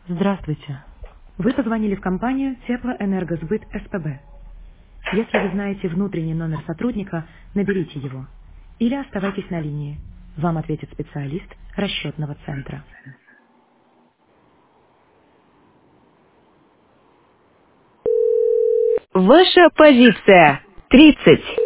Здравствуйте. Вы позвонили в компанию Теплоэнергосбыт СПБ. Если вы знаете внутренний номер сотрудника, наберите его. Или оставайтесь на линии. Вам ответит специалист расчетного центра. Ваша позиция 30.